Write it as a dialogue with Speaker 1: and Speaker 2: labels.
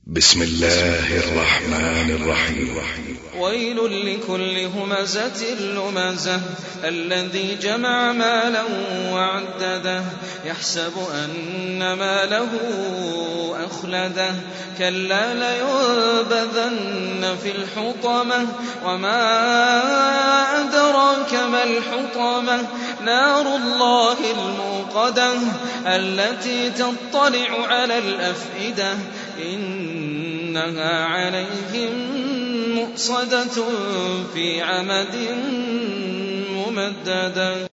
Speaker 1: بسم الله الرحمن الرحيم.
Speaker 2: ويل لكل همزة لمزة الذي جمع مالا وعدده يحسب أن ماله أخلده كلا لينبذن في الحطمة وما أدراك ما الحطمة نار الله الموقدة التي تطلع على الأفئدة إنها عليهم مؤصدة في عمد ممددة.